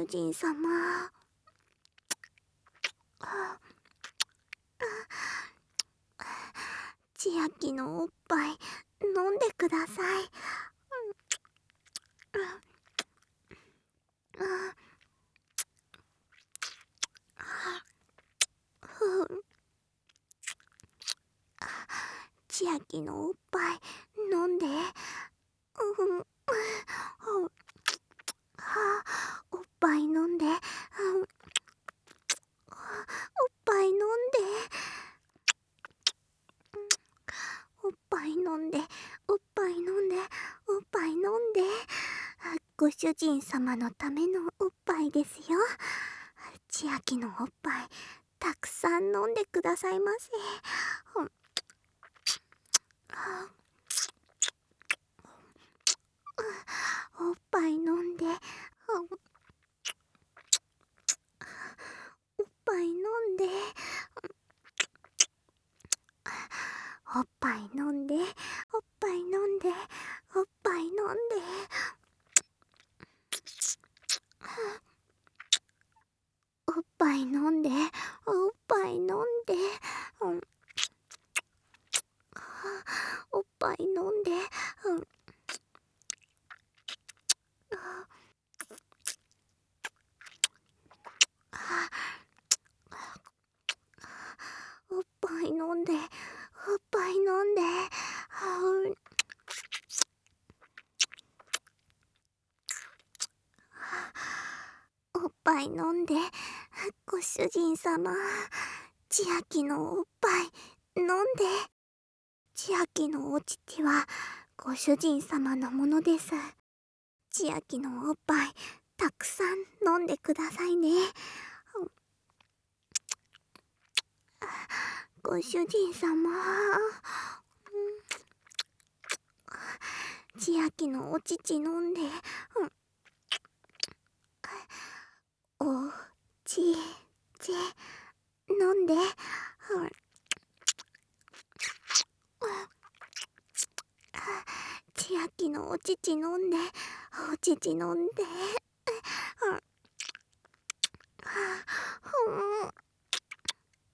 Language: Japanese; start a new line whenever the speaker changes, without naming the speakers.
主人様。千秋のおっぱい飲んでください。千秋のおっぱい飲んで。おっぱい飲んで。おっぱい飲んで。おっぱい飲んで。おっぱい飲んで。おっぱい飲んで。ご主人様のためのおっぱいですよ。千秋のおっぱいたくさん飲んでくださいませ。おっぱい飲んで。おっぱい飲んで。おっぱい飲んで。おっぱい飲んで。おっぱい飲んで。おっぱい飲んで。おっぱい飲んで。おっぱい飲んで。おっぱい飲んで。おっぱい飲んで。おっぱい飲んで。ご主人様。千秋のおっぱい飲んで。千秋のお乳はご主人様のものです。千秋のおっぱいたくさん飲んでくださいね。ご主人様。千秋のお乳飲んで。おちち飲んで。千秋のお乳飲んで。お乳飲んで。